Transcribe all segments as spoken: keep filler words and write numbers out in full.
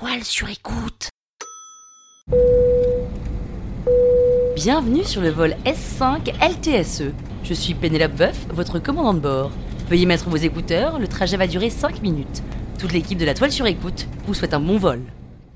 toile sur écoute. Bienvenue sur le vol S cinq L T S E. Je suis Pénélope Boeuf, votre commandant de bord. Veuillez mettre vos écouteurs, le trajet va durer cinq minutes. Toute l'équipe de la toile sur écoute vous souhaite un bon vol.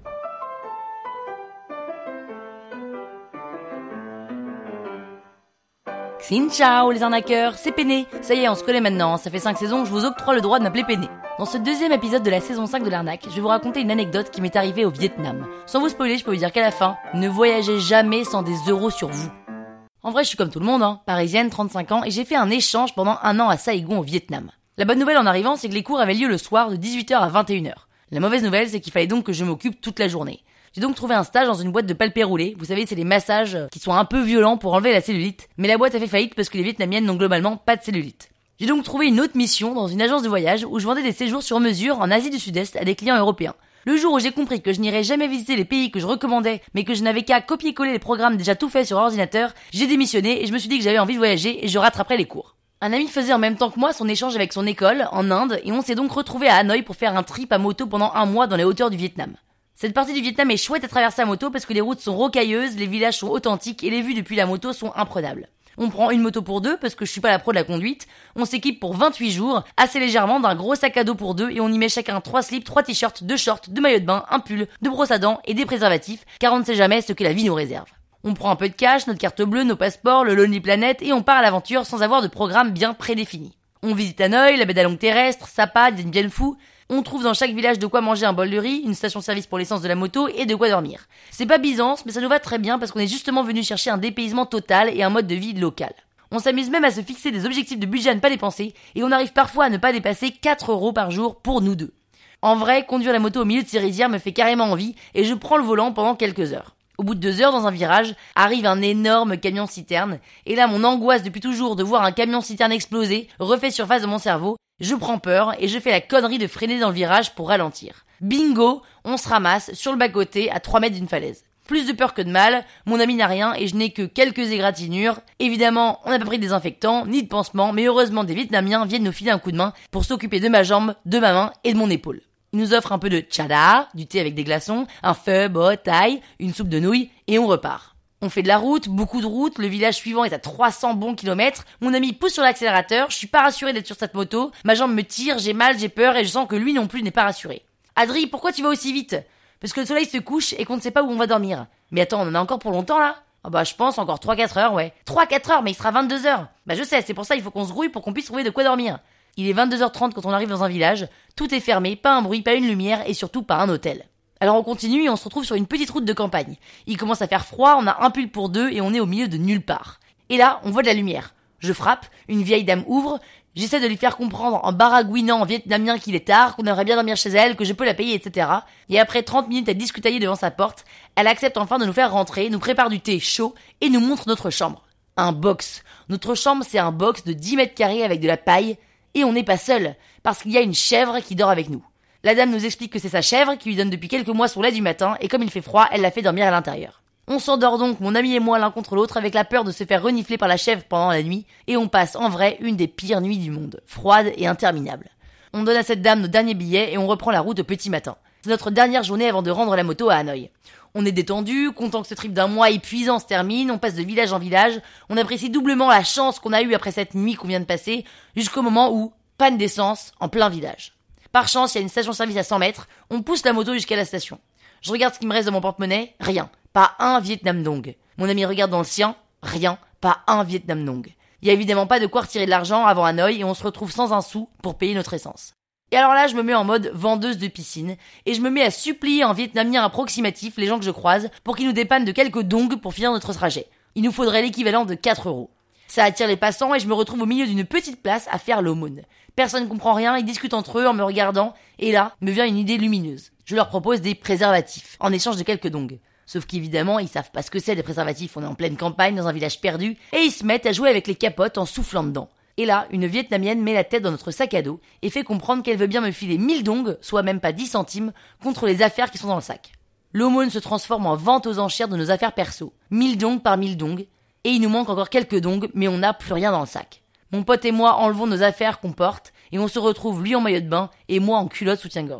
Xin ciao les arnaqueurs, c'est Péné. Ça y est, on se connaît maintenant, ça fait cinq saisons, je vous octroie le droit de m'appeler Péné. Dans ce deuxième épisode de la saison cinq de l'arnaque, je vais vous raconter une anecdote qui m'est arrivée au Vietnam. Sans vous spoiler, je peux vous dire qu'à la fin, ne voyagez jamais sans des euros sur vous. En vrai, je suis comme tout le monde, hein, parisienne, trente-cinq ans, et j'ai fait un échange pendant un an à Saigon au Vietnam. La bonne nouvelle en arrivant, c'est que les cours avaient lieu le soir de dix-huit heures à vingt et une heures. La mauvaise nouvelle, c'est qu'il fallait donc que je m'occupe toute la journée. J'ai donc trouvé un stage dans une boîte de palpé roulé. Vous savez, c'est les massages qui sont un peu violents pour enlever la cellulite. Mais la boîte a fait faillite parce que les Vietnamiennes n'ont globalement pas de cellulite. J'ai donc trouvé une autre mission dans une agence de voyage où je vendais des séjours sur mesure en Asie du Sud-Est à des clients européens. Le jour où j'ai compris que je n'irais jamais visiter les pays que je recommandais, mais que je n'avais qu'à copier-coller les programmes déjà tout faits sur ordinateur, j'ai démissionné et je me suis dit que j'avais envie de voyager et je rattraperais les cours. Un ami faisait en même temps que moi son échange avec son école, en Inde, et on s'est donc retrouvés à Hanoï pour faire un trip à moto pendant un mois dans les hauteurs du Vietnam. Cette partie du Vietnam est chouette à traverser à moto parce que les routes sont rocailleuses, les villages sont authentiques et les vues depuis la moto sont imprenables. On prend une moto pour deux parce que je suis pas la pro de la conduite, on s'équipe pour vingt-huit jours, assez légèrement d'un gros sac à dos pour deux et on y met chacun trois slips, trois t-shirts, deux shorts, deux maillots de bain, un pull, deux brosses à dents et des préservatifs car on ne sait jamais ce que la vie nous réserve. On prend un peu de cash, notre carte bleue, nos passeports, le Lonely Planet et on part à l'aventure sans avoir de programme bien prédéfini. On visite Hanoï, la baie d'Along terrestre, Sapa, Dien Phu. On trouve dans chaque village de quoi manger un bol de riz, une station-service pour l'essence de la moto et de quoi dormir. C'est pas Byzance, mais ça nous va très bien parce qu'on est justement venu chercher un dépaysement total et un mode de vie local. On s'amuse même à se fixer des objectifs de budget à ne pas dépenser et on arrive parfois à ne pas dépasser quatre euros par jour pour nous deux. En vrai, conduire la moto au milieu de ces rizières me fait carrément envie et je prends le volant pendant quelques heures. Au bout de deux heures dans un virage, arrive un énorme camion-citerne et là mon angoisse depuis toujours de voir un camion-citerne exploser refait surface dans mon cerveau. Je prends peur et je fais la connerie de freiner dans le virage pour ralentir. Bingo, on se ramasse sur le bas-côté à trois mètres d'une falaise. Plus de peur que de mal, mon ami n'a rien et je n'ai que quelques égratignures. Évidemment, on n'a pas pris de désinfectant, ni de pansement, mais heureusement des Vietnamiens viennent nous filer un coup de main pour s'occuper de ma jambe, de ma main et de mon épaule. Ils nous offrent un peu de chada, du thé avec des glaçons, un pho, bo, thai, une soupe de nouilles et on repart. On fait de la route, beaucoup de route, le village suivant est à trois cents bons kilomètres, mon ami pousse sur l'accélérateur, je suis pas rassurée d'être sur cette moto, ma jambe me tire, j'ai mal, j'ai peur et je sens que lui non plus n'est pas rassuré. Adri, pourquoi tu vas aussi vite ? Parce que le soleil se couche et qu'on ne sait pas où on va dormir. Mais attends, on en a encore pour longtemps là ? Ah bah je pense encore trois à quatre heures, ouais. trois à quatre heures, mais il sera vingt-deux heures. Bah je sais, c'est pour ça il faut qu'on se grouille pour qu'on puisse trouver de quoi dormir. Il est vingt-deux heures trente quand on arrive dans un village, tout est fermé, pas un bruit, pas une lumière et surtout pas un hôtel. Alors on continue et on se retrouve sur une petite route de campagne. Il commence à faire froid, on a un pull pour deux et on est au milieu de nulle part. Et là, on voit de la lumière. Je frappe, une vieille dame ouvre, j'essaie de lui faire comprendre en baragouinant en vietnamien qu'il est tard, qu'on aimerait bien dormir chez elle, que je peux la payer, et cetera. Et après trente minutes à discutailler devant sa porte, elle accepte enfin de nous faire rentrer, nous prépare du thé chaud et nous montre notre chambre. Un box. Notre chambre, c'est un box de dix mètres carrés avec de la paille et on n'est pas seul, parce qu'il y a une chèvre qui dort avec nous. La dame nous explique que c'est sa chèvre qui lui donne depuis quelques mois son lait du matin et comme il fait froid, elle la fait dormir à l'intérieur. On s'endort donc, mon ami et moi l'un contre l'autre avec la peur de se faire renifler par la chèvre pendant la nuit et on passe en vrai une des pires nuits du monde, froide et interminable. On donne à cette dame nos derniers billets et on reprend la route au petit matin. C'est notre dernière journée avant de rendre la moto à Hanoï. On est détendu, content que ce trip d'un mois épuisant se termine, on passe de village en village, on apprécie doublement la chance qu'on a eue après cette nuit qu'on vient de passer, jusqu'au moment où, panne d'essence en plein village. Par chance, il y a une station-service à cent mètres, on pousse la moto jusqu'à la station. Je regarde ce qui me reste dans mon porte-monnaie, rien, pas un Vietnam Dong. Mon ami regarde dans le sien, rien, pas un Vietnam Dong. Il y a évidemment pas de quoi retirer de l'argent avant Hanoï et on se retrouve sans un sou pour payer notre essence. Et alors là, je me mets en mode vendeuse de piscine et je me mets à supplier en vietnamien approximatif les gens que je croise pour qu'ils nous dépannent de quelques dongs pour finir notre trajet. Il nous faudrait l'équivalent de quatre euros. Ça attire les passants et je me retrouve au milieu d'une petite place à faire l'aumône. Personne ne comprend rien, ils discutent entre eux en me regardant et là, me vient une idée lumineuse. Je leur propose des préservatifs en échange de quelques dongs. Sauf qu'évidemment, ils savent pas ce que c'est des préservatifs, on est en pleine campagne dans un village perdu et ils se mettent à jouer avec les capotes en soufflant dedans. Et là, une Vietnamienne met la tête dans notre sac à dos et fait comprendre qu'elle veut bien me filer mille dongs, soit même pas dix centimes, contre les affaires qui sont dans le sac. L'aumône se transforme en vente aux enchères de nos affaires perso. mille dongs par mille dongs. Et il nous manque encore quelques dongs, mais on n'a plus rien dans le sac. Mon pote et moi enlevons nos affaires qu'on porte et on se retrouve lui en maillot de bain et moi en culotte soutien-gorge.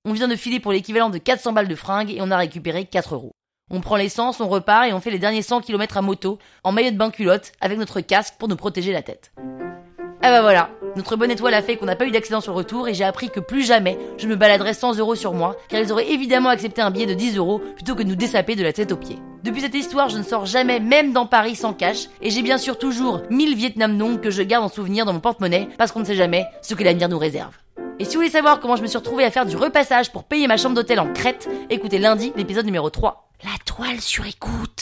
On vient de filer pour l'équivalent de quatre cents balles de fringues et on a récupéré quatre euros. On prend l'essence, on repart et on fait les derniers cent kilomètres à moto, en maillot de bain culotte, avec notre casque pour nous protéger la tête. Ah bah voilà, notre bonne étoile a fait qu'on n'a pas eu d'accident sur le retour et j'ai appris que plus jamais je me baladerai cent euros sur moi, car ils auraient évidemment accepté un billet de dix euros plutôt que de nous dessaper de la tête aux pieds. Depuis cette histoire, je ne sors jamais, même dans Paris, sans cash, et j'ai bien sûr toujours mille Vietnam Dong que je garde en souvenir dans mon porte-monnaie, parce qu'on ne sait jamais ce que l'avenir nous réserve. Et si vous voulez savoir comment je me suis retrouvée à faire du repassage pour payer ma chambre d'hôtel en Crète, écoutez lundi l'épisode numéro trois. La toile sur écoute.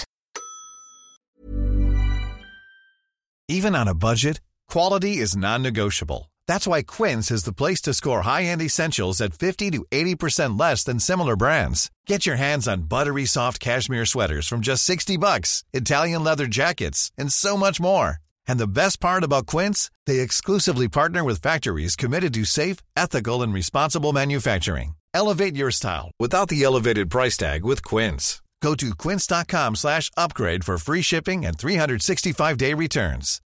Even on a budget, quality is non-negotiable. That's why Quince is the place to score high-end essentials at fifty to eighty percent less than similar brands. Get your hands on buttery soft cashmere sweaters from just sixty bucks, Italian leather jackets, and so much more. And the best part about Quince, they exclusively partner with factories committed to safe, ethical, and responsible manufacturing. Elevate your style without the elevated price tag with Quince. Go to quince.com slash upgrade for free shipping and three sixty-five day returns.